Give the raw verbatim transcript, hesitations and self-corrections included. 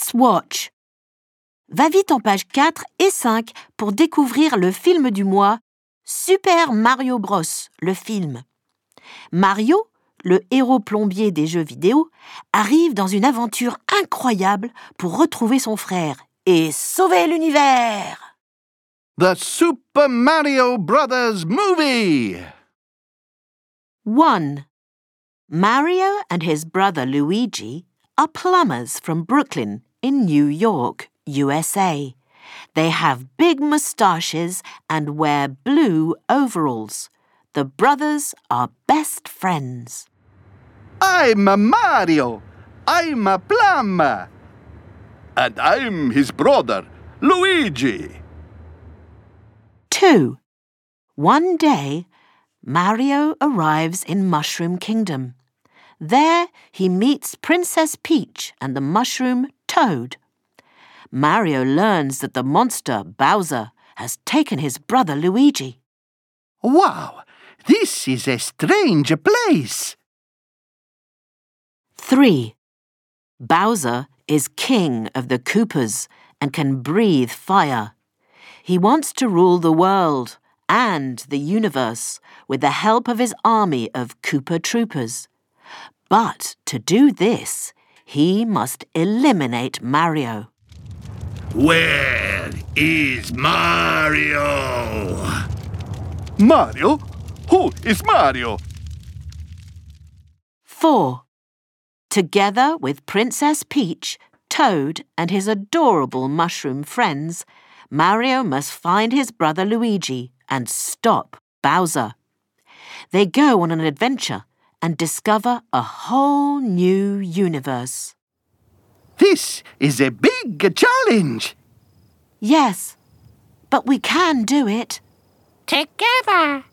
Let's watch. Va vite en page quatre et cinq pour découvrir le film du mois Super Mario Bros, le film. Mario, le héros plombier des jeux vidéo, arrive dans une aventure incroyable pour retrouver son frère et sauver l'univers. The Super Mario Brothers movie! one. Mario and his brother Luigi are plumbers from Brooklyn in New York, U S A. They have big moustaches and wear blue overalls. The brothers are best friends. I'm a Mario. I'm a plumber. And I'm his brother, Luigi. two. One day, Mario arrives in Mushroom Kingdom. There, he meets Princess Peach and the mushroom Toad. Mario learns that the monster, Bowser, has taken his brother Luigi. Wow, this is a strange place. three. Bowser is king of the Koopas and can breathe fire. He wants to rule the world and the universe with the help of his army of Koopa troopers. But to do this, he must eliminate Mario. Where is Mario? Mario? Who is Mario? four. Together with Princess Peach, Toad, and his adorable mushroom friends, Mario must find his brother Luigi and stop Bowser. They go on an adventure and discover a whole new universe. This is a big challenge. Yes, but we can do it. Together.